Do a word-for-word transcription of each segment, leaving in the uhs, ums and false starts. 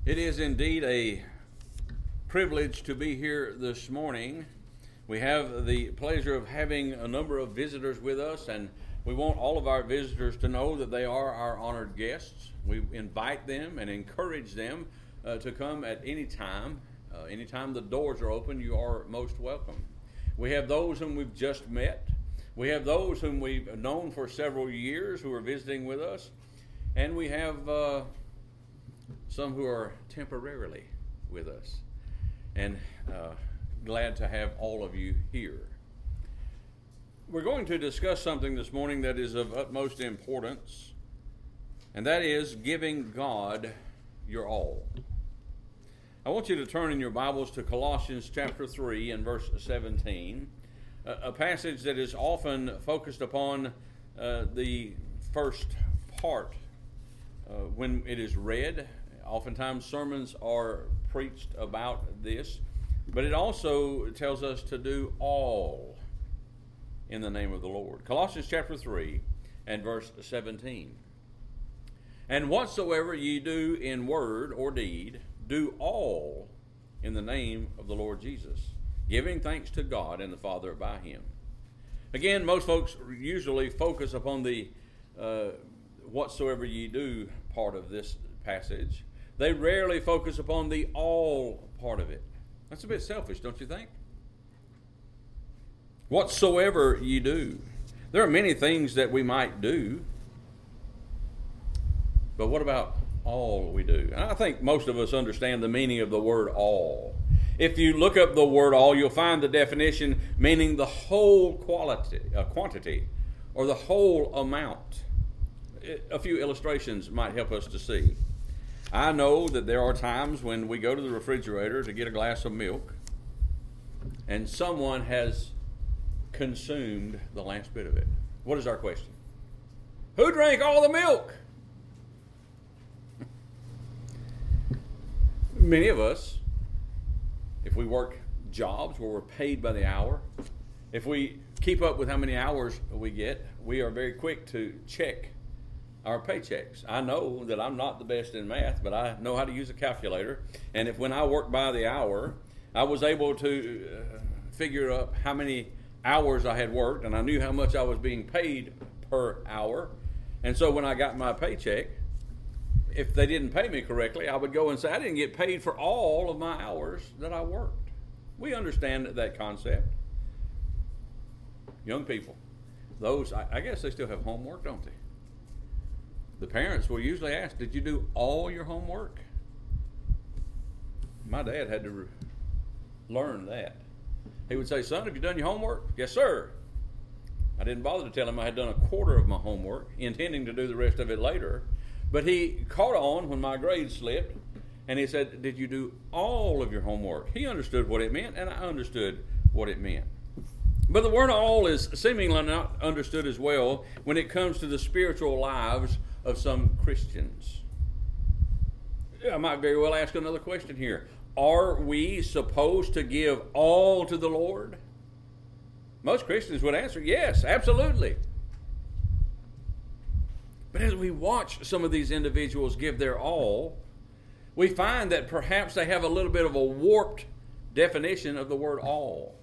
It is indeed a privilege to be here this morning. We have the pleasure of having a number of visitors with us, and we want all of our visitors to know that they are our honored guests. We invite them and encourage them uh, to come at any time. Uh, anytime the doors are open, you are most welcome. We have those whom we've just met. We have those whom we've known for several years who are visiting with us. And we have uh, some who are temporarily with us. And uh, glad to have all of you here. We're going to discuss something this morning that is of utmost importance, and that is giving God your all. I want you to turn in your Bibles to Colossians chapter three and verse seventeen, a, a passage that is often focused upon uh, the first part uh, when it is read. Oftentimes sermons are preached about this, but it also tells us to do all in the name of the Lord. Colossians chapter three and verse seventeen. And whatsoever ye do in word or deed, do all in the name of the Lord Jesus, giving thanks to God and the Father by him. Again, most folks usually focus upon the uh, whatsoever ye do part of this passage. They rarely focus upon the all part of it. That's a bit selfish, don't you think? Whatsoever ye do. There are many things that we might do, but what about all we do? And I think most of us understand the meaning of the word all. If you look up the word all, you'll find the definition meaning the whole quality, uh, quantity, or the whole amount. A few illustrations might help us to see. I know that there are times when we go to the refrigerator to get a glass of milk, and someone has consumed the last bit of it. What is our question? Who drank all the milk? Many of us, if we work jobs where we're paid by the hour, if we keep up with how many hours we get, we are very quick to check our paychecks. I know that I'm not the best in math, but I know how to use a calculator. And if when I worked by the hour, I was able to uh, figure up how many hours I had worked, and I knew how much I was being paid per hour. And so when I got my paycheck, if they didn't pay me correctly, I would go and say, I didn't get paid for all of my hours that I worked. We understand that concept. Young people, those, I, I guess they still have homework, don't they? The parents will usually ask, did you do all your homework? My dad had to re- learn that. He would say, son, have you done your homework? Yes, sir. I didn't bother to tell him I had done a quarter of my homework, intending to do the rest of it later. But he caught on when my grades slipped, and he said, did you do all of your homework? He understood what it meant, and I understood what it meant. But the word all is seemingly not understood as well when it comes to the spiritual lives of some Christians. I might very well ask another question here. Are we supposed to give all to the Lord? Most Christians would answer, yes, absolutely. But as we watch some of these individuals give their all, we find that perhaps they have a little bit of a warped definition of the word all.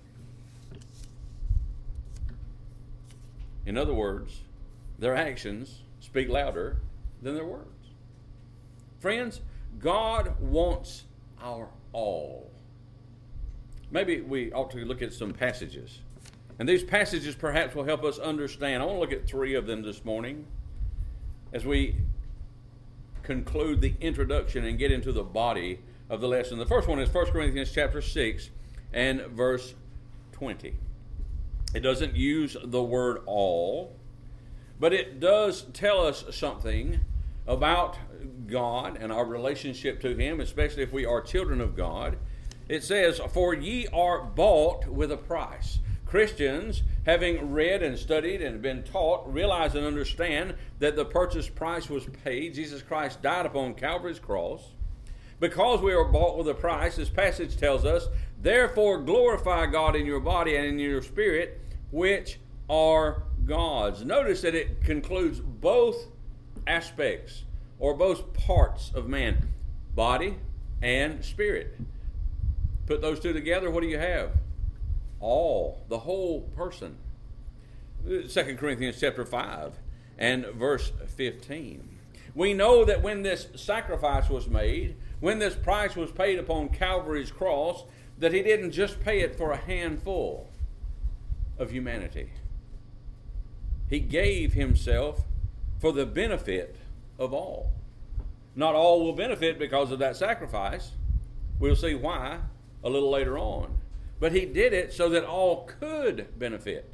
In other words, their actions speak louder than their words. Friends, God wants our all. Maybe we ought to look at some passages. And these passages perhaps will help us understand. I want to look at three of them this morning as we conclude the introduction and get into the body of the lesson. The first one is First Corinthians chapter six and verse twenty. It doesn't use the word all, but it does tell us something about God and our relationship to him, especially if we are children of God. It says, for ye are bought with a price. Christians, having read and studied and been taught, realize and understand that the purchase price was paid. Jesus Christ died upon Calvary's cross. Because we are bought with a price, this passage tells us, therefore glorify God in your body and in your spirit, which are God's. Notice that it concludes both aspects or both parts of man, body and spirit. Put those two together, what do you have? All, the whole person. Second Corinthians chapter five and verse fifteen. We know that when this sacrifice was made, when this price was paid upon Calvary's cross, that he didn't just pay it for a handful of humanity. He gave himself for the benefit of all. Not all will benefit because of that sacrifice. We'll see why a little later on. But he did it so that all could benefit.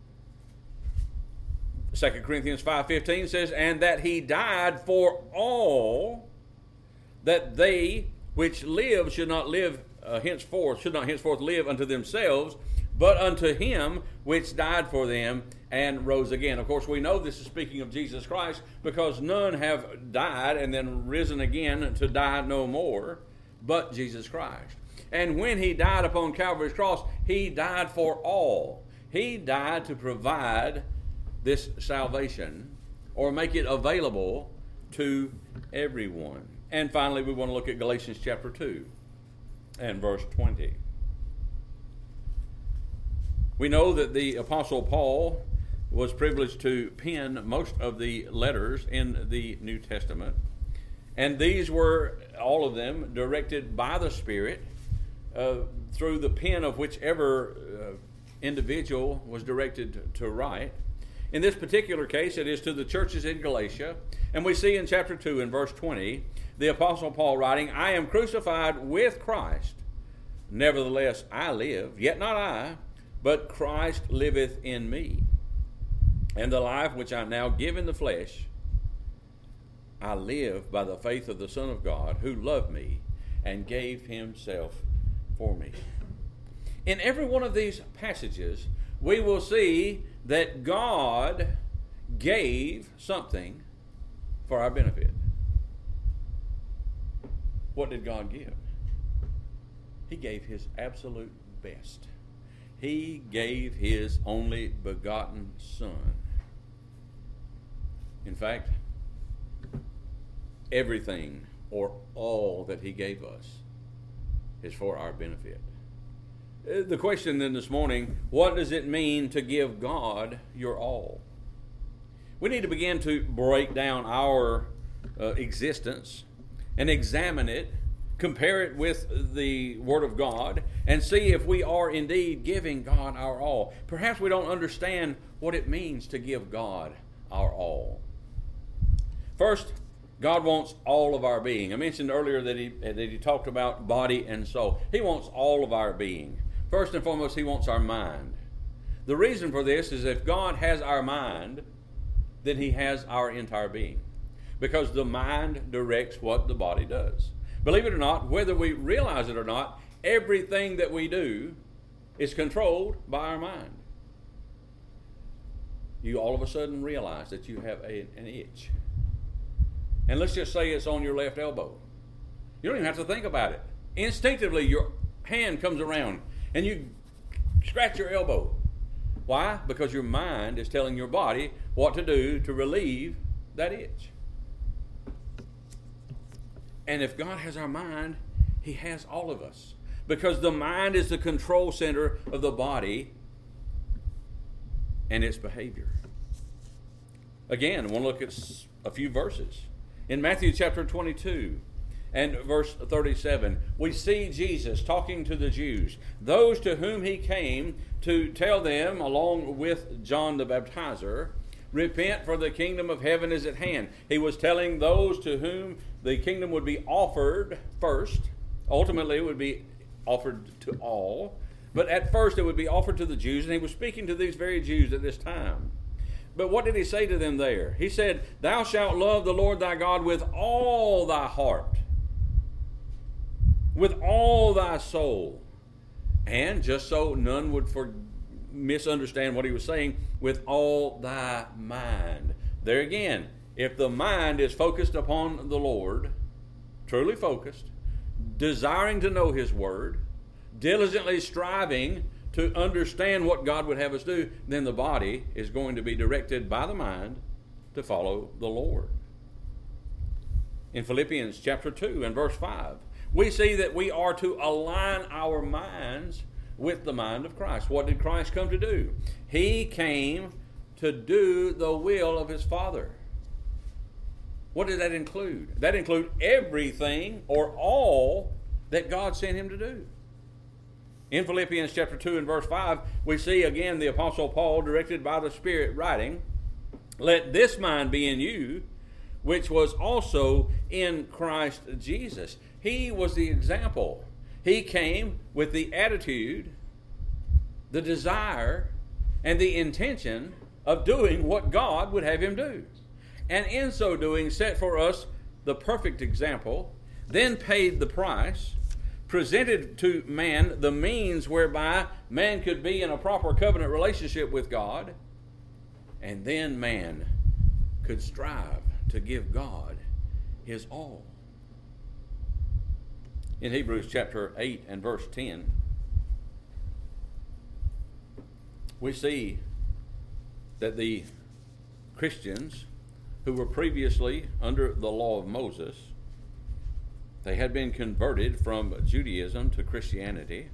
Second Corinthians five fifteen says, and that he died for all, that they which live should not live uh, henceforth, should not henceforth live unto themselves, but unto him which died for them and rose again. Of course, we know this is speaking of Jesus Christ, because none have died and then risen again to die no more, but Jesus Christ. And when he died upon Calvary's cross, he died for all. He died to provide this salvation, or make it available to everyone. And finally, we want to look at Galatians chapter two and verse twenty. We know that the Apostle Paul was privileged to pen most of the letters in the New Testament, and these were, all of them, directed by the Spirit uh, through the pen of whichever uh, individual was directed to write. In this particular case, it is to the churches in Galatia. And we see in chapter two and verse twenty, the Apostle Paul writing, I am crucified with Christ. Nevertheless, I live, yet not I, but Christ liveth in me. And the life which I now give in the flesh, I live by the faith of the Son of God, who loved me and gave himself for me. In every one of these passages, we will see that God gave something for our benefit. What did God give? He gave his absolute best. He gave his only begotten Son. In fact, everything or all that he gave us is for our benefit. The question then this morning, what does it mean to give God your all? We need to begin to break down our uh, existence and examine it, compare it with the Word of God, and see if we are indeed giving God our all. Perhaps we don't understand what it means to give God our all. First, God wants all of our being. I mentioned earlier that he, that he talked about body and soul. He wants all of our being. First and foremost, he wants our mind. The reason for this is if God has our mind, then he has our entire being. Because the mind directs what the body does. Believe it or not, whether we realize it or not, everything that we do is controlled by our mind. You all of a sudden realize that you have a, an itch. And let's just say it's on your left elbow. You don't even have to think about it. Instinctively, your hand comes around and you scratch your elbow. Why? Because your mind is telling your body what to do to relieve that itch. And if God has our mind, he has all of us. Because the mind is the control center of the body and its behavior. Again, I want to look at a few verses. In Matthew chapter twenty-two and verse thirty-seven, we see Jesus talking to the Jews, those to whom he came to tell them, along with John the Baptizer, repent, for the kingdom of heaven is at hand. He was telling those to whom the kingdom would be offered first. Ultimately, it would be offered to all. But at first, it would be offered to the Jews, and he was speaking to these very Jews at this time. But what did he say to them there? He said, thou shalt love the Lord thy God with all thy heart, with all thy soul. And just so none would for, misunderstand what he was saying, with all thy mind. There again, if the mind is focused upon the Lord, truly focused, desiring to know his word, diligently striving to understand what God would have us do, then the body is going to be directed by the mind to follow the Lord. In Philippians chapter two and verse five, we see that we are to align our minds with the mind of Christ. What did Christ come to do? He came to do the will of his Father. What did that include? That included everything or all that God sent him to do. In Philippians chapter two and verse five, we see again the Apostle Paul, directed by the Spirit, writing, "Let this mind be in you, which was also in Christ Jesus." He was the example. He came with the attitude, the desire, and the intention of doing what God would have him do. And in so doing, set for us the perfect example, then paid the price, presented to man the means whereby man could be in a proper covenant relationship with God, and then man could strive to give God his all. In Hebrews chapter eight and verse ten, we see that the Christians who were previously under the law of Moses, they had been converted from Judaism to Christianity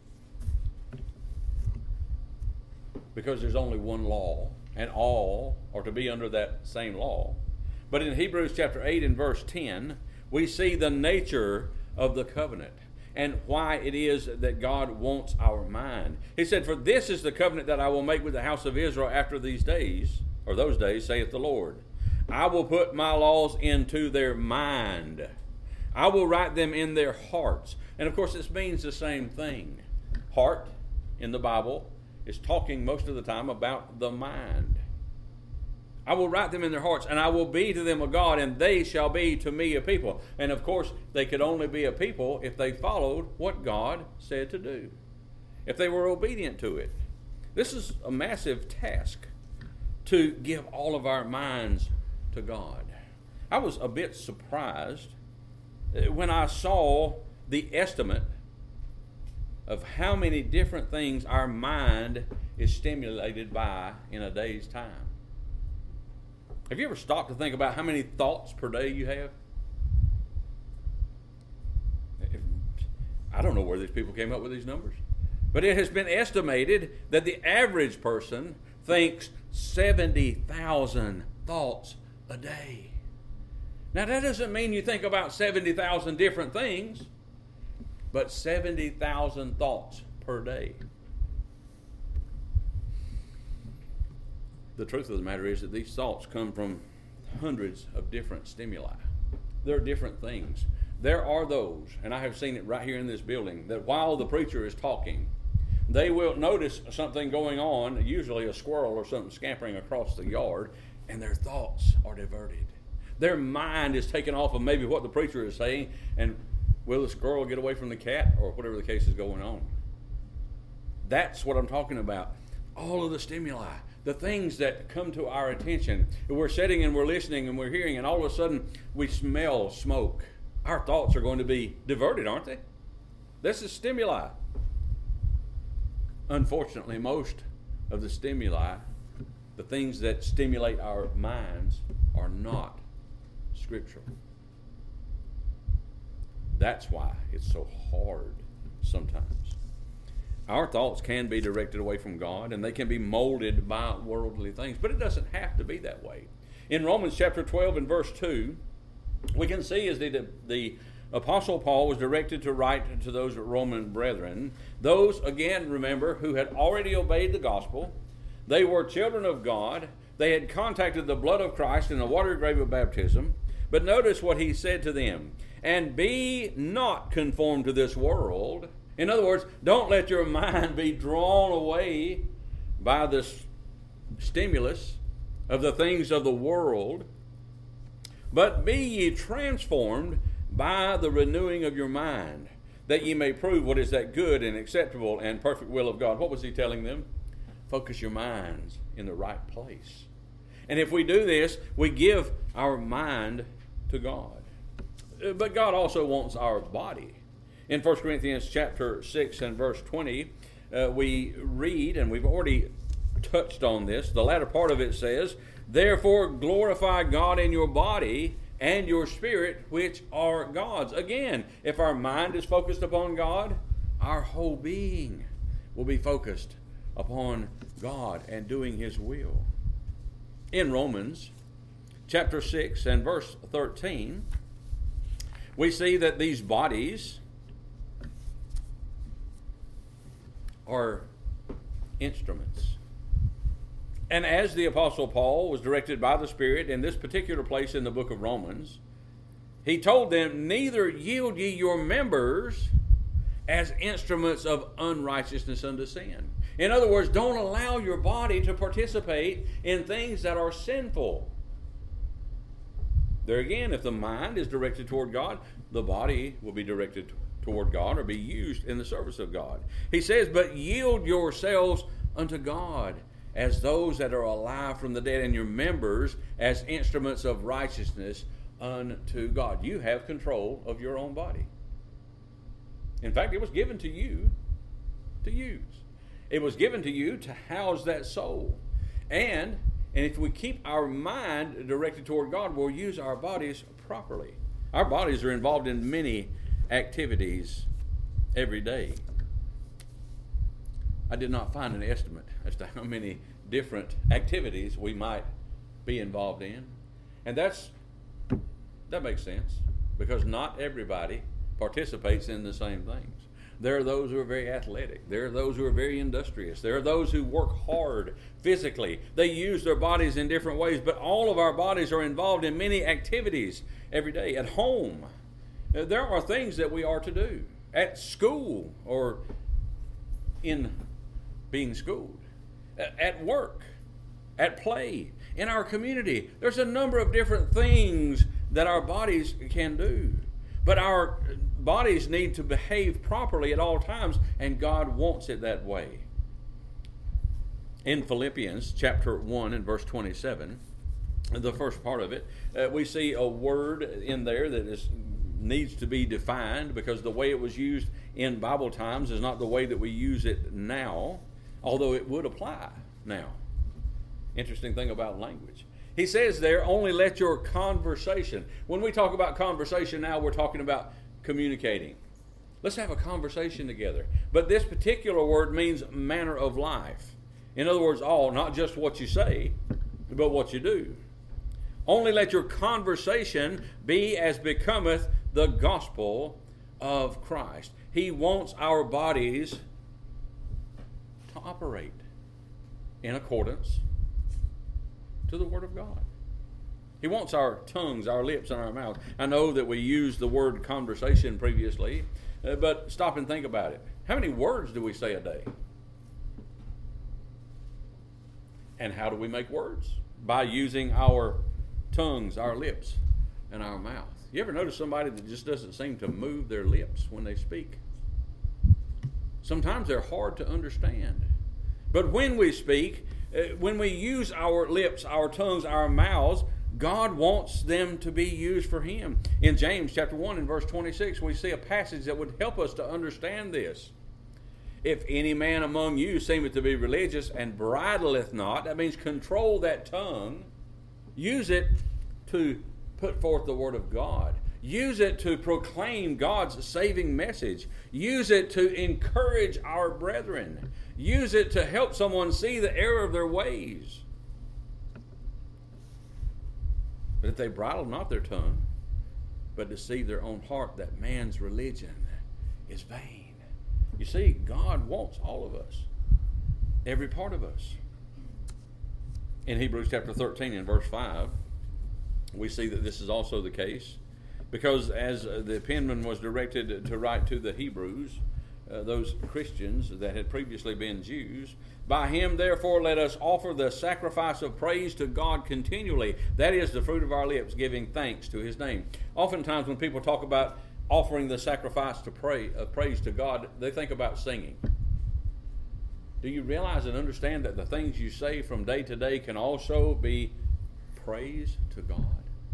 because there's only one law and all are to be under that same law. But in Hebrews chapter eight and verse ten, we see the nature of the covenant and why it is that God wants our mind. He said, "For this is the covenant that I will make with the house of Israel after these days," or those days, saith the Lord. "I will put my laws into their mind. I will write them in their hearts." And of course, this means the same thing. Heart in the Bible is talking most of the time about the mind. I will write them in their hearts, and I will be to them a God, and they shall be to me a people. And of course, they could only be a people if they followed what God said to do, if they were obedient to it. This is a massive task, to give all of our minds to God. I was a bit surprised when I saw the estimate of how many different things our mind is stimulated by in a day's time. Have you ever stopped to think about how many thoughts per day you have? I don't know where these people came up with these numbers, but it has been estimated that the average person thinks seventy thousand thoughts a day. Now, that doesn't mean you think about seventy thousand different things, but seventy thousand thoughts per day. The truth of the matter is that these thoughts come from hundreds of different stimuli. There are different things. There are those, and I have seen it right here in this building, that while the preacher is talking, they will notice something going on, usually a squirrel or something scampering across the yard, and their thoughts are diverted. Their mind is taken off of maybe what the preacher is saying, and will the squirrel get away from the cat, or whatever the case is going on. That's what I'm talking about. All of the stimuli, the things that come to our attention. We're sitting and we're listening and we're hearing, and all of a sudden we smell smoke. Our thoughts are going to be diverted, aren't they? This is stimuli. Unfortunately, most of the stimuli, the things that stimulate our minds, are not scriptural. That's why it's so hard sometimes. Our thoughts can be directed away from God, and they can be molded by worldly things, but it doesn't have to be that way. In Romans chapter twelve and verse two, we can see as the, the Apostle Paul was directed to write to those Roman brethren, those, again, remember, who had already obeyed the gospel. They were children of God. They had contacted the blood of Christ in the water grave of baptism. But notice what he said to them. "And be not conformed to this world." In other words, don't let your mind be drawn away by this stimulus of the things of the world, but be ye transformed by the renewing of your mind, that ye may prove what is that good and acceptable and perfect will of God. What was he telling them? Focus your minds in the right place. And if we do this, we give our mind to God. But God also wants our body. In First Corinthians chapter six and verse twenty, uh, we read, and we've already touched on this, the latter part of it says, "Therefore glorify God in your body and your spirit, which are God's. Again, if our mind is focused upon God, our whole being will be focused upon God and doing His will. In Romans chapter six and verse thirteen, we see that these bodies are instruments. And as the Apostle Paul was directed by the Spirit in this particular place in the book of Romans, he told them, neither yield ye your members as instruments of unrighteousness unto sin. In other words, don't allow your body to participate in things that are sinful. There again, if the mind is directed toward God, the body will be directed toward God or be used in the service of God. He says, but yield yourselves unto God as those that are alive from the dead, and your members as instruments of righteousness unto God. You have control of your own body. In fact, it was given to you to use. It was given to you to house that soul. And, and if we keep our mind directed toward God, we'll use our bodies properly. Our bodies are involved in many activities every day. I did not find an estimate as to how many different activities we might be involved in. And that's that makes sense, because not everybody participates in the same things. There are those who are very athletic. There are those who are very industrious. There are those who work hard physically. They use their bodies in different ways, but all of our bodies are involved in many activities every day. At home, there are things that we are to do. At school, or in being schooled. At work, at play, in our community. There's a number of different things that our bodies can do. But our bodies need to behave properly at all times, and God wants it that way. In Philippians chapter one and verse twenty-seven, the first part of it, uh, we see a word in there that is needs to be defined, because the way it was used in Bible times is not the way that we use it now, although it would apply now. Interesting thing about language. He says there, only let your conversation. When we talk about conversation now, we're talking about communicating. Let's have a conversation together. But this particular word means manner of life. In other words, all, not just what you say, but what you do. Only let your conversation be as becometh the gospel of Christ. He wants our bodies to operate in accordance to the Word of God. He wants our tongues, our lips, and our mouth. I know that we used the word conversation previously, uh, but stop and think about it. How many words do we say a day? And how do we make words? By using our tongues, our lips, and our mouth. You ever notice somebody that just doesn't seem to move their lips when they speak? Sometimes they're hard to understand. But when we speak, uh, when we use our lips, our tongues, our mouths, God wants them to be used for Him. In James chapter one and verse twenty-six, we see a passage that would help us to understand this. If any man among you seemeth to be religious and bridleth not, that means control that tongue, use it to put forth the word of God. Use it to proclaim God's saving message. Use it to encourage our brethren. Use it to help someone see the error of their ways. But if they bridle not their tongue, but deceive their own heart, that man's religion is vain. You see, God wants all of us, every part of us. In Hebrews chapter thirteen and verse five, we see that this is also the case, because as the penman was directed to write to the Hebrews, uh, those Christians that had previously been Jews, by him therefore let us offer the sacrifice of praise to God continually. That is the fruit of our lips, giving thanks to His name. Oftentimes when people talk about offering the sacrifice to pray, of praise to God, they think about singing. Do you realize and understand that the things you say from day to day can also be praise to God?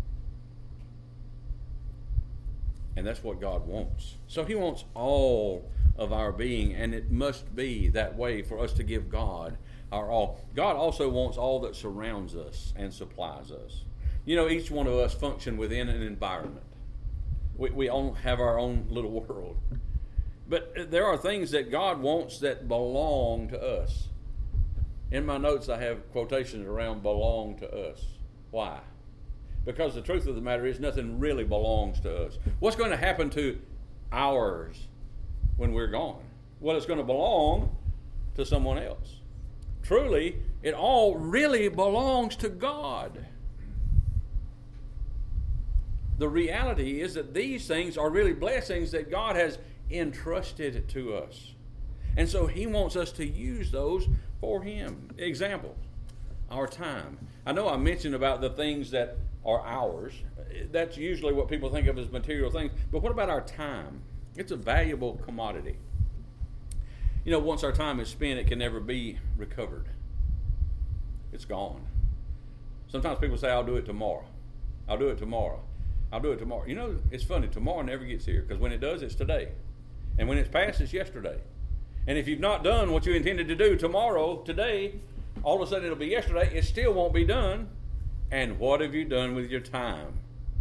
And that's what God wants. So He wants all of our being, and it must be that way for us to give God our all. God also wants all that surrounds us and supplies us. You know, each one of us function within an environment. We, we all have our own little world. But there are things that God wants that belong to us. In my notes, I have quotations around belong to us. Why? Because the truth of the matter is nothing really belongs to us. What's going to happen to ours when we're gone? Well, it's going to belong to someone else. Truly, it all really belongs to God. The reality is that these things are really blessings that God has entrusted to us. And so He wants us to use those for Him. Example, our time. I know I mentioned about the things that are ours. That's usually what people think of as material things. But what about our time? It's a valuable commodity. You know, once our time is spent, it can never be recovered. It's gone. Sometimes people say, I'll do it tomorrow. I'll do it tomorrow. I'll do it tomorrow. You know, it's funny. Tomorrow never gets here, because when it does, it's today. And when it's past, it's yesterday. And if you've not done what you intended to do tomorrow, today, all of a sudden it'll be yesterday. It still won't be done. And what have you done with your time?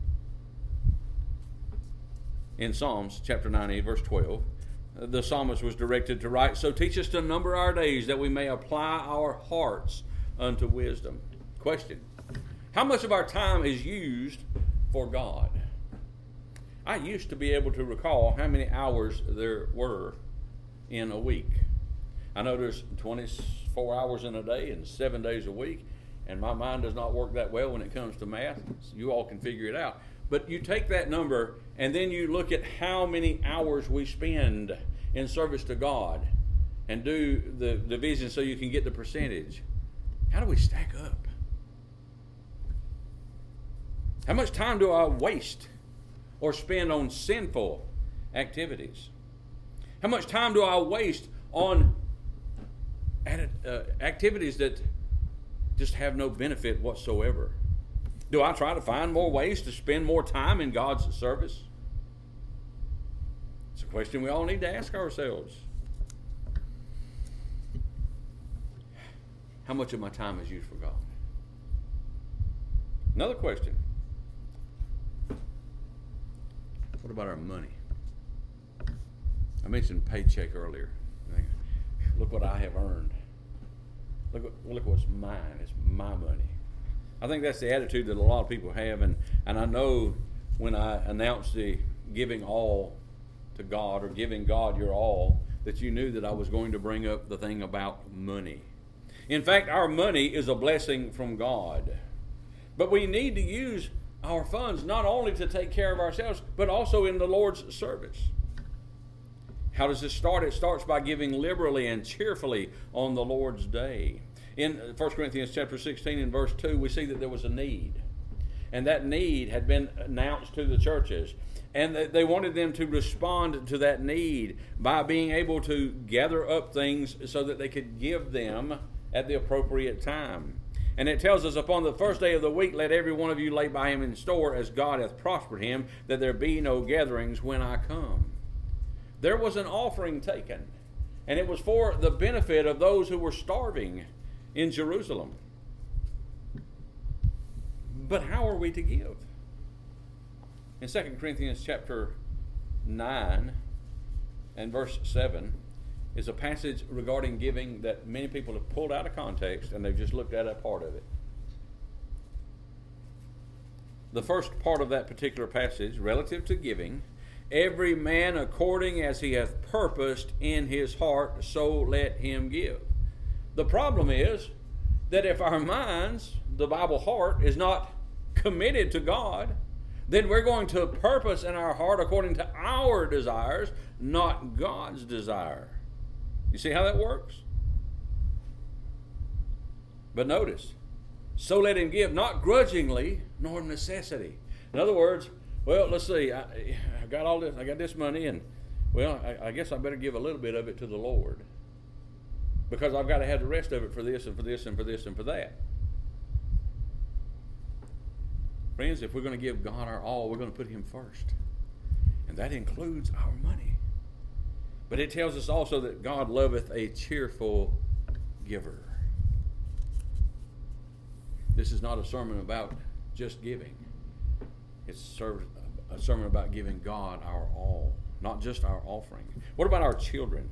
In Psalms chapter ninety, verse twelve, the psalmist was directed to write, "So teach us to number our days, that we may apply our hearts unto wisdom." Question: how much of our time is used for God? I used to be able to recall how many hours there were in a week. I know there's twenty-four hours in a day and seven days a week, and my mind does not work that well when it comes to math. So you all can figure it out. But you take that number and then you look at how many hours we spend in service to God and do the division so you can get the percentage. How do we stack up? How much time do I waste or spend on sinful activities? How much time do I waste on uh, activities that just have no benefit whatsoever? Do I try to find more ways to spend more time in God's service? It's a question we all need to ask ourselves. How much of my time is used for God? Another question. What about our money? I mentioned paycheck earlier. Look what I have earned. Look, what, look what's mine. It's my money. I think that's the attitude that a lot of people have, and, and I know when I announced the giving all to God, or giving God your all, that you knew that I was going to bring up the thing about money. In fact, our money is a blessing from God. But we need to use our funds not only to take care of ourselves, but also in the Lord's service. How does this start? It starts by giving liberally and cheerfully on the Lord's day. In First Corinthians chapter sixteen and verse two, we see that there was a need. And that need had been announced to the churches. And they wanted them to respond to that need by being able to gather up things so that they could give them at the appropriate time. And it tells us, upon the first day of the week, let every one of you lay by him in store, as God hath prospered him, that there be no gatherings when I come. There was an offering taken, and it was for the benefit of those who were starving in Jerusalem. But how are we to give? In Second Corinthians chapter nine and verse seven is a passage regarding giving that many people have pulled out of context, and they've just looked at a part of it. The first part of that particular passage, relative to giving, every man according as he hath purposed in his heart, so let him give. The problem is that if our minds, the Bible heart, is not committed to God, then we're going to purpose in our heart according to our desires, not God's desire. You see how that works? But notice, so let him give, not grudgingly, nor necessity. In other words, well, let's see, I, I got all this, I got this money, and well, I, I guess I better give a little bit of it to the Lord, because I've got to have the rest of it for this and for this and for this and for that. Friends, if we're going to give God our all, we're going to put him first. And that includes our money. But it tells us also that God loveth a cheerful giver. This is not a sermon about just giving. It's a sermon about giving God our all, not just our offering. What about our children?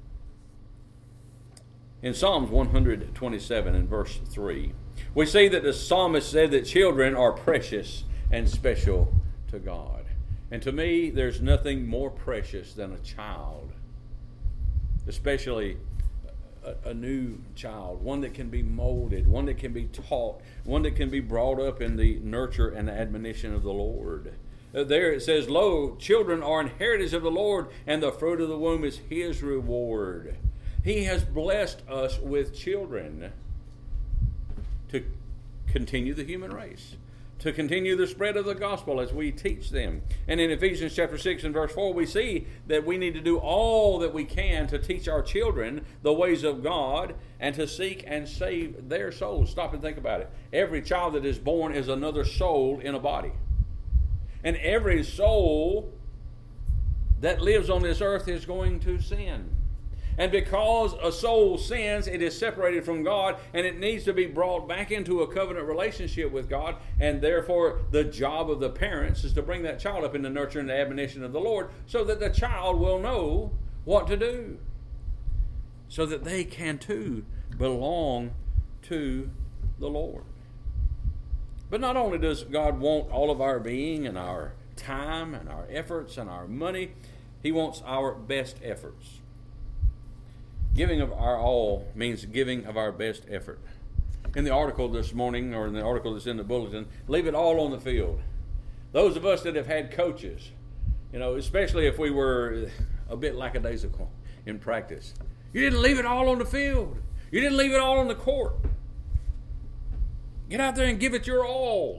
In Psalms one twenty-seven and verse three, we see that the psalmist said that children are precious and special to God. And to me, there's nothing more precious than a child, especially a, a new child, one that can be molded, one that can be taught, one that can be brought up in the nurture and the admonition of the Lord. Uh, there it says, "Lo, children are an heritage of the Lord, and the fruit of the womb is His reward." He has blessed us with children to continue the human race, to continue the spread of the gospel as we teach them. And in Ephesians chapter six and verse four, we see that we need to do all that we can to teach our children the ways of God and to seek and save their souls. Stop and think about it. Every child that is born is another soul in a body. And every soul that lives on this earth is going to sin. And because a soul sins, it is separated from God, and it needs to be brought back into a covenant relationship with God. And therefore, the job of the parents is to bring that child up in the nurture and the admonition of the Lord, so that the child will know what to do, so that they can too belong to the Lord. But not only does God want all of our being and our time and our efforts and our money, He wants our best efforts. Giving of our all means giving of our best effort. In the article this morning, or in the article that's in the bulletin, leave it all on the field. Those of us that have had coaches, you know, especially if we were a bit lackadaisical in practice, you didn't leave it all on the field. You didn't leave it all on the court. Get out there and give it your all.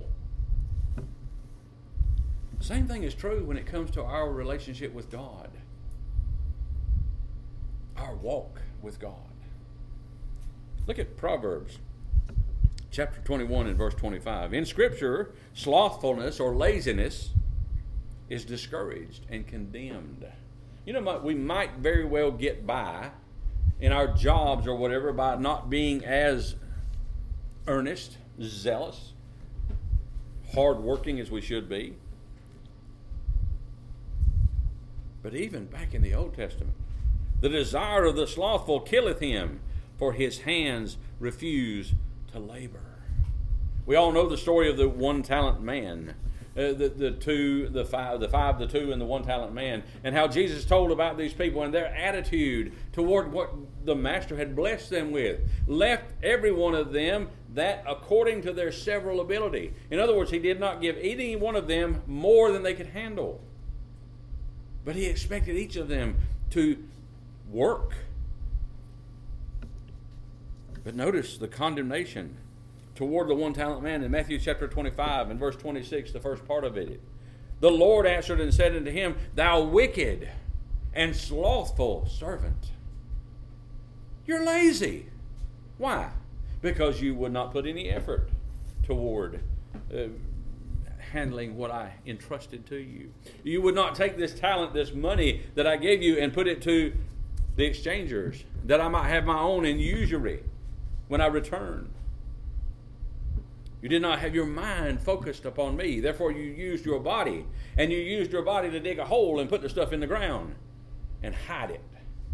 The same thing is true when it comes to our relationship with God, our walk with God. Look at Proverbs chapter twenty-one and verse twenty-five. In Scripture, slothfulness or laziness is discouraged and condemned. You know, we might very well get by in our jobs or whatever by not being as earnest, zealous, hardworking as we should be. But even back in the Old Testament, the desire of the slothful killeth him, for his hands refuse to labor. We all know the story of the one talent man, uh, the, the two, the five, the five, the two, and the one talent man, and how Jesus told about these people and their attitude toward what the master had blessed them with. Left every one of them that according to their several ability. In other words, he did not give any one of them more than they could handle, but he expected each of them to work. But notice the condemnation toward the one talent man in Matthew chapter twenty-five and verse twenty-six, the first part of it. The Lord answered and said unto him, Thou wicked and slothful servant. You're lazy. Why? Because you would not put any effort toward uh, handling what I entrusted to you. You would not take this talent, this money that I gave you, and put it to the exchangers, that I might have my own in usury when I return. You did not have your mind focused upon me. Therefore you used your body, and you used your body to dig a hole and put the stuff in the ground and hide it.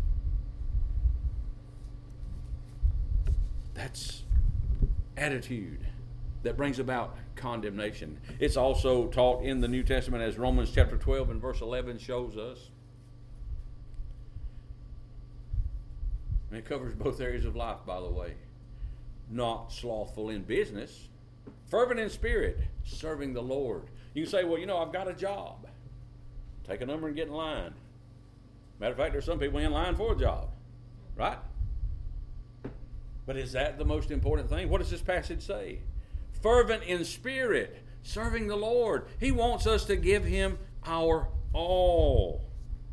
That's attitude that brings about condemnation. It's also taught in the New Testament, as Romans chapter twelve and verse eleven shows us. And it covers both areas of life, by the way. Not slothful in business, fervent in spirit, serving the Lord. You can say, well, you know, I've got a job. Take a number and get in line. Matter of fact, there's some people in line for a job, right? But is that the most important thing? What does this passage say? Fervent in spirit, serving the Lord. He wants us to give Him our all.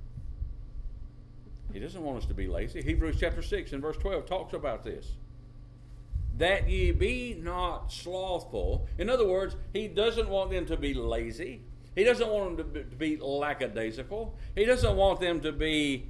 He doesn't want us to be lazy. Hebrews chapter six and verse twelve talks about this. That ye be not slothful. In other words, He doesn't want them to be lazy. He doesn't want them to be lackadaisical. He doesn't want them to be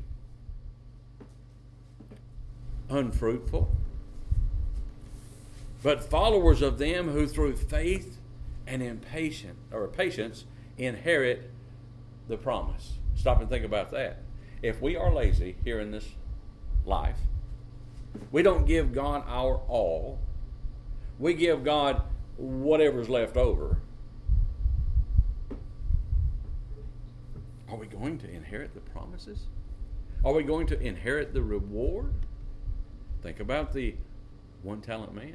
unfruitful. But followers of them who through faith and impatient or patience inherit the promise. Stop and think about that. If we are lazy here in this life, we don't give God our all. We give God whatever's left over. Are we going to inherit the promises? Are we going to inherit the reward? Think about the one-talent man.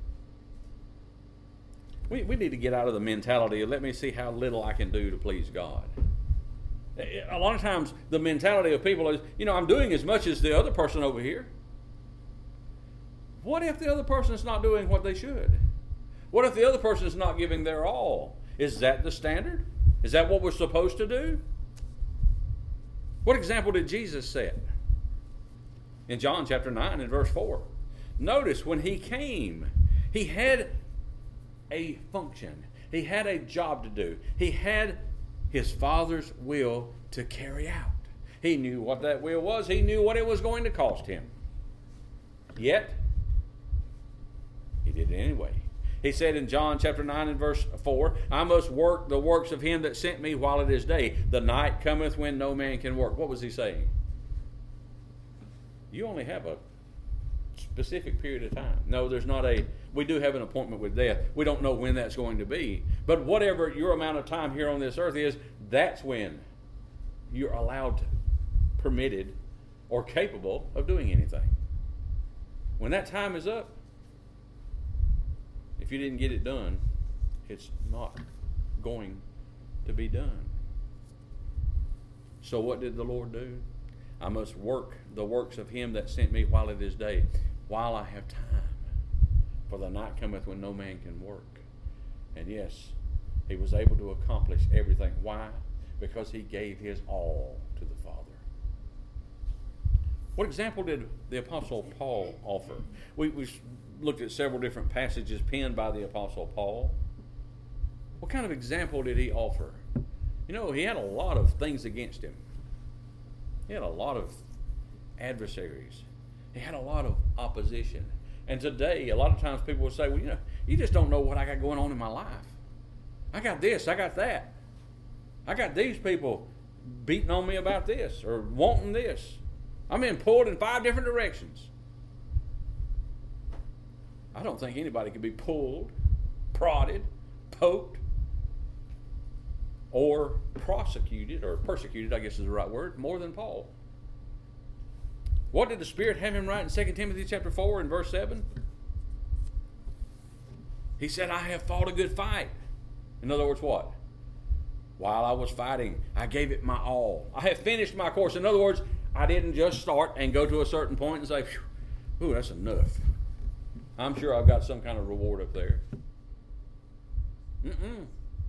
We, we need to get out of the mentality of let me see how little I can do to please God. A lot of times the mentality of people is, you know, I'm doing as much as the other person over here. What if the other person is not doing what they should? What if the other person is not giving their all? Is that the standard? Is that what we're supposed to do? What example did Jesus set? In John chapter nine and verse four. Notice when he came, he had a function. He had a job to do. He had his Father's will to carry out. He knew what that will was. He knew what it was going to cost him. Yet, he did it anyway. He said in John chapter nine and verse four, I must work the works of him that sent me while it is day. The night cometh when no man can work. What was he saying? You only have a specific period of time. No, there's not a, we do have an appointment with death. We don't know when that's going to be. But whatever your amount of time here on this earth is, that's when you're allowed, permitted, or capable of doing anything. When that time is up, if you didn't get it done, it's not going to be done. So what did the Lord do? I must work the works of him that sent me while it is day, while I have time. For the night cometh when no man can work. And yes, he was able to accomplish everything. Why? Because he gave his all to the Father. What example did the Apostle Paul offer? We, we looked at several different passages penned by the Apostle Paul. What kind of example did he offer? You know, he had a lot of things against him. He had a lot of adversaries. He had a lot of opposition. And today, a lot of times people will say, well, you know, you just don't know what I got going on in my life. I got this, I got that. I got these people beating on me about this or wanting this. I'm being pulled in five different directions. I don't think anybody can be pulled, prodded, poked, or prosecuted, or persecuted, I guess is the right word, more than Paul. What did the Spirit have him write in Second Timothy chapter four and verse seven? He said, I have fought a good fight. In other words, what? While I was fighting, I gave it my all. I have finished my course. In other words, I didn't just start and go to a certain point and say, ooh, that's enough. I'm sure I've got some kind of reward up there. Mm-mm.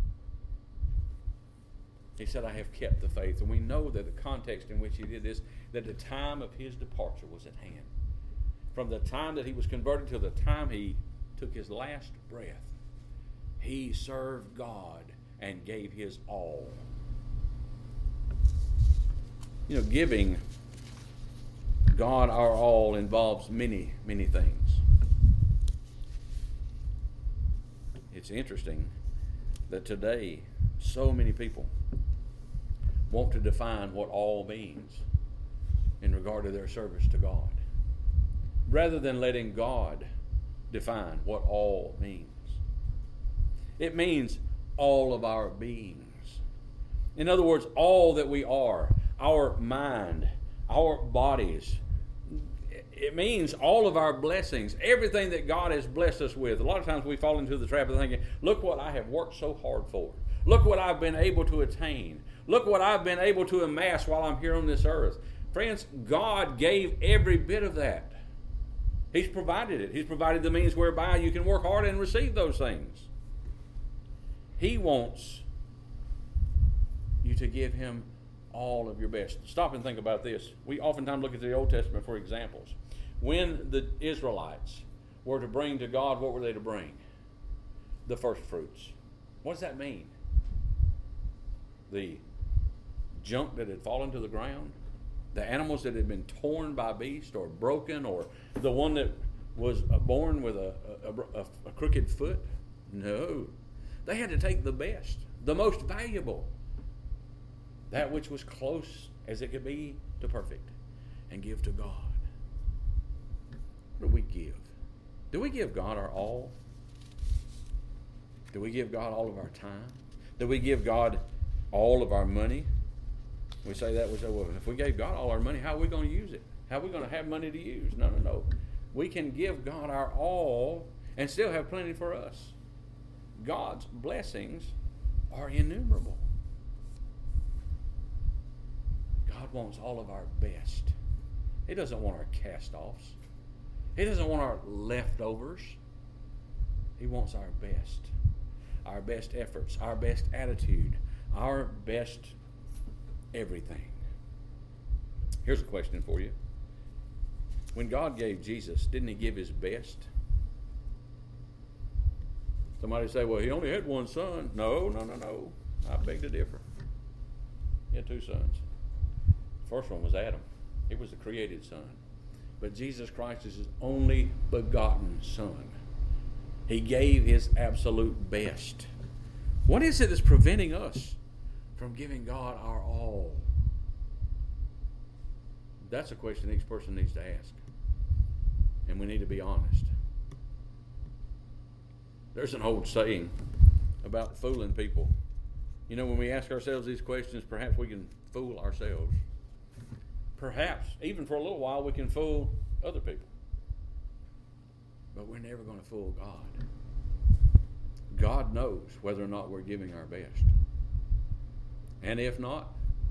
He said, I have kept the faith. And we know that the context in which he did this, that the time of his departure was at hand. From the time that he was converted to the time he took his last breath, he served God and gave his all. You know, giving God our all involves many, many things. It's interesting that today so many people want to define what all means in regard to their service to God, rather than letting God define what all means. It means all of our beings. In other words, all that we are, our mind, our bodies. It means all of our blessings, everything that God has blessed us with. A lot of times we fall into the trap of thinking, look what I have worked so hard for. Look what I've been able to attain. Look what I've been able to amass while I'm here on this earth. Friends, God gave every bit of that. He's provided it. He's provided the means whereby you can work hard and receive those things. He wants you to give him all of your best. Stop and think about this. We oftentimes look at the Old Testament for examples. When the Israelites were to bring to God, what were they to bring? The first fruits. What does that mean? The junk that had fallen to the ground? The animals that had been torn by beast or broken, or the one that was born with a, a, a, a crooked foot? No. They had to take the best, the most valuable, that which was close as it could be to perfect, and give to God. What do we give? Do we give God our all? Do we give God all of our time? Do we give God all of our money? We say that, we say, well, if we gave God all our money, how are we going to use it? How are we going to have money to use? No, no, no. We can give God our all and still have plenty for us. God's blessings are innumerable. God wants all of our best. He doesn't want our cast-offs. He doesn't want our leftovers. He wants our best. Our best efforts, our best attitude, our best everything. Here's a question for you. When God gave Jesus, didn't he give his best? Somebody say, well, he only had one son. No, no, no, no. I beg to differ. He had two sons. The first one was Adam. He was the created son. But Jesus Christ is his only begotten son. He gave his absolute best. What is it that's preventing us from giving God our all? That's a question each person needs to ask. And we need to be honest. There's an old saying about fooling people. You know, when we ask ourselves these questions, perhaps we can fool ourselves. Perhaps, even for a little while, we can fool other people. But we're never going to fool God. God knows whether or not we're giving our best. And if not,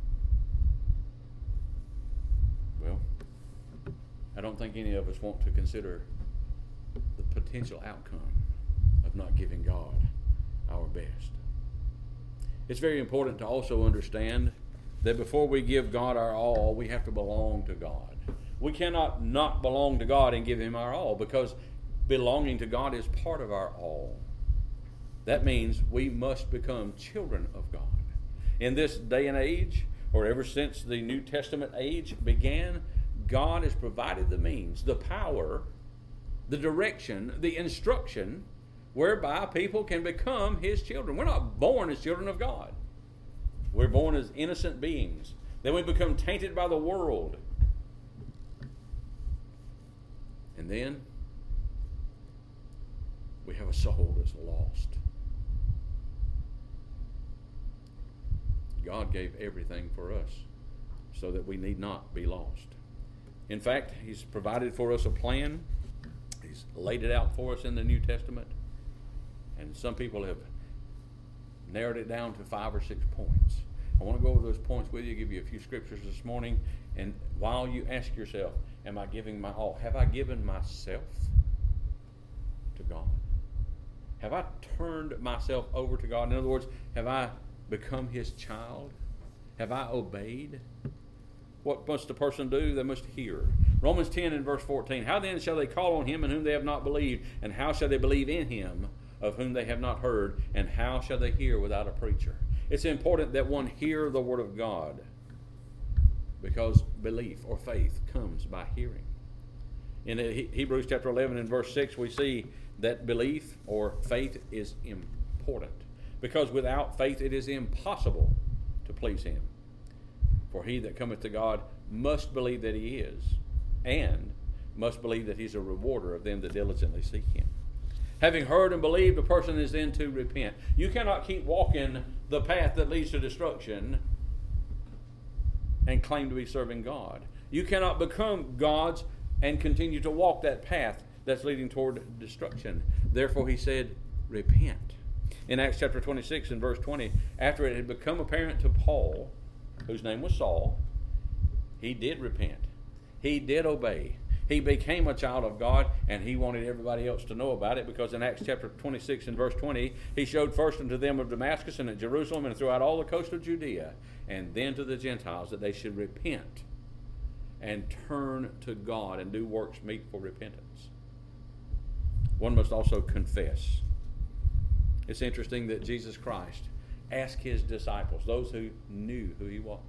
well, I don't think any of us want to consider the potential outcome of not giving God our best. It's very important to also understand that before we give God our all, we have to belong to God. We cannot not belong to God and give him our all, because belonging to God is part of our all. That means we must become children of God. In this day and age, or ever since the New Testament age began, God has provided the means, the power, the direction, the instruction whereby people can become his children. We're not born as children of God. We're born as innocent beings. Then we become tainted by the world. And then we have a soul that's lost. God gave everything for us so that we need not be lost. In fact, he's provided for us a plan. He's laid it out for us in the New Testament. And some people have narrowed it down to five or six points. I want to go over those points with you, give you a few scriptures this morning. And while you ask yourself, am I giving my all? Have I given myself to God? Have I turned myself over to God? In other words, have I become his child? Have I obeyed? What must a person do? They must hear. Romans ten and verse fourteen. How then shall they call on him in whom they have not believed? And how shall they believe in him of whom they have not heard? And how shall they hear without a preacher? It's important that one hear the word of God, because belief or faith comes by hearing. In Hebrews chapter eleven and verse six, we see that belief or faith is important, because without faith it is impossible to please him. For he that cometh to God must believe that he is, and must believe that he's a rewarder of them that diligently seek him. Having heard and believed, a person is then to repent. You cannot keep walking the path that leads to destruction and claim to be serving God. You cannot become God's and continue to walk that path that's leading toward destruction. Therefore, he said, repent. In Acts chapter twenty-six and verse twenty, after it had become apparent to Paul, whose name was Saul, he did repent. He did obey. He became a child of God, and he wanted everybody else to know about it, because in Acts chapter twenty-six and verse twenty, he showed first unto them of Damascus and at Jerusalem and throughout all the coast of Judea, and then to the Gentiles, that they should repent and turn to God and do works meet for repentance. One must also confess. It's interesting that Jesus Christ asked his disciples, those who knew who he was.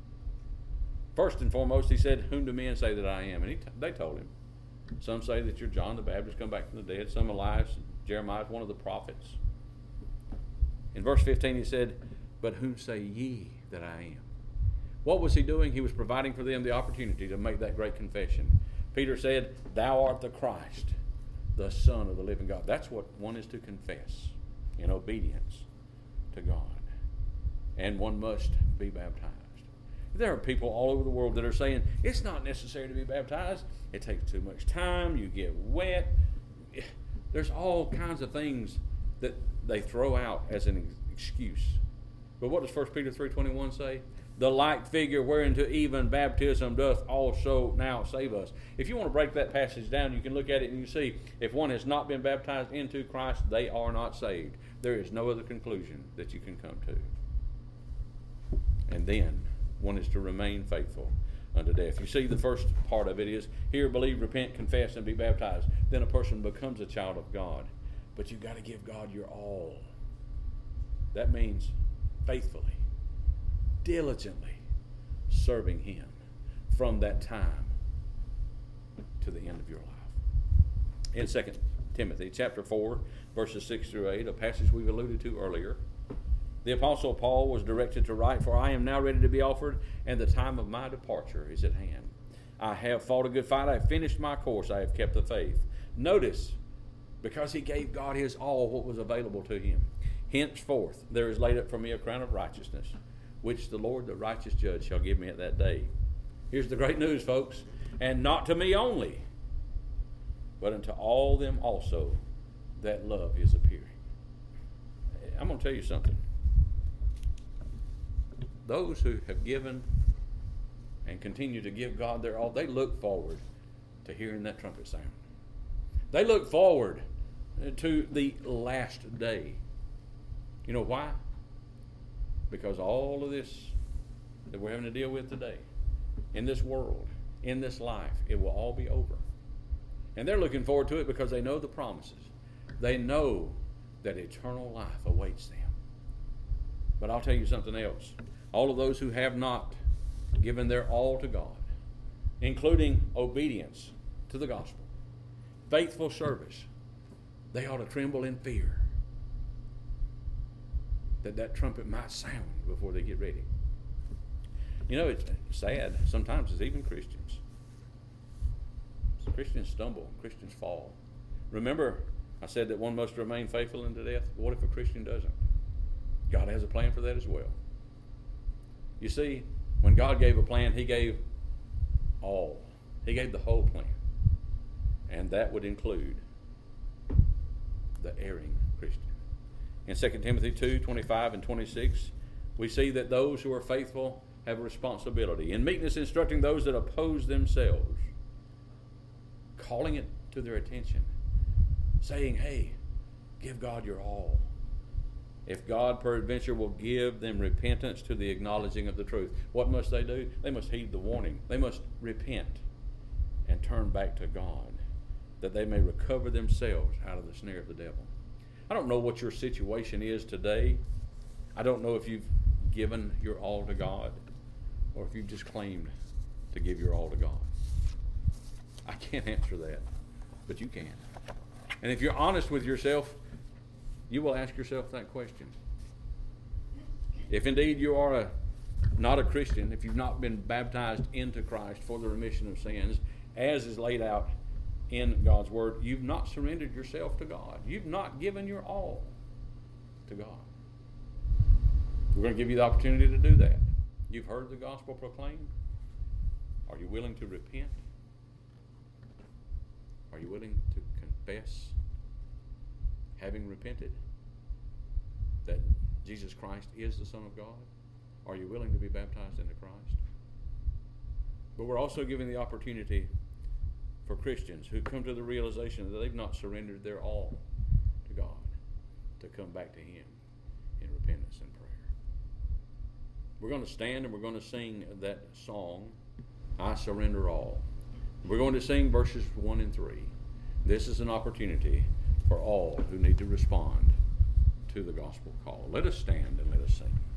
First and foremost, he said, whom do men say that I am? And he t- they told him. Some say that you're John the Baptist come back from the dead. Some Elias, Jeremiah is one of the prophets. In verse fifteen he said, "But whom say ye that I am?" What was he doing? He was providing for them the opportunity to make that great confession. Peter said, "Thou art the Christ, the Son of the living God." That's what one is to confess in obedience to God. And one must be baptized. There are people all over the world that are saying, it's not necessary to be baptized. It takes too much time. You get wet. There's all kinds of things that they throw out as an excuse. But what does First Peter three twenty-one say? The like figure whereunto even baptism doth also now save us. If you want to break that passage down, you can look at it and you see if one has not been baptized into Christ, they are not saved. There is no other conclusion that you can come to. And then one is to remain faithful unto death. You see, the first part of it is hear, believe, repent, confess, and be baptized. Then a person becomes a child of God. But you've got to give God your all. That means faithfully, diligently serving Him from that time to the end of your life. In Second Timothy chapter four, verses six through eight, a passage we've alluded to earlier, the Apostle Paul was directed to write, "For I am now ready to be offered, and the time of my departure is at hand. I have fought a good fight. I have finished my course. I have kept the faith." Notice, because he gave God his all, what was available to him. "Henceforth there is laid up for me a crown of righteousness, which the Lord, the righteous judge, shall give me at that day." Here's the great news, folks. "And not to me only, but unto all them also that love His appearing." I'm going to tell you something. Those who have given and continue to give God their all, they look forward to hearing that trumpet sound. They look forward to the last day. You know why? Because all of this that we're having to deal with today, in this world, in this life, it will all be over. And they're looking forward to it because they know the promises. They know that eternal life awaits them. But I'll tell you something else. All of those who have not given their all to God, including obedience to the gospel, faithful service, they ought to tremble in fear that that trumpet might sound before they get ready. You know, it's sad. Sometimes it's even Christians. Christians stumble. Christians fall. Remember, I said that one must remain faithful unto death. What if a Christian doesn't? God has a plan for that as well. You see, when God gave a plan, He gave all. He gave the whole plan. And that would include the erring Christian. In Second Timothy two, twenty-five and twenty-six, we see that those who are faithful have a responsibility. In meekness instructing those that oppose themselves, calling it to their attention, saying, hey, give God your all. If God peradventure will give them repentance to the acknowledging of the truth, what must they do? They must heed the warning. They must repent and turn back to God, that they may recover themselves out of the snare of the devil. I don't know what your situation is today. I don't know if you've given your all to God or if you've just claimed to give your all to God. I can't answer that, but you can. And if you're honest with yourself, you will ask yourself that question. If indeed you are a, not a Christian, if you've not been baptized into Christ for the remission of sins, as is laid out in God's Word, you've not surrendered yourself to God. You've not given your all to God. We're going to give you the opportunity to do that. You've heard the gospel proclaimed. Are you willing to repent? Are you willing to confess, having repented, that Jesus Christ is the Son of God? Are you willing to be baptized into Christ? But we're also giving the opportunity for Christians who come to the realization that they've not surrendered their all to God to come back to Him in repentance and prayer. We're going to stand and we're going to sing that song, I Surrender All. We're going to sing verses one and three. This is an opportunity for all who need to respond to the gospel call. Let us stand and let us sing.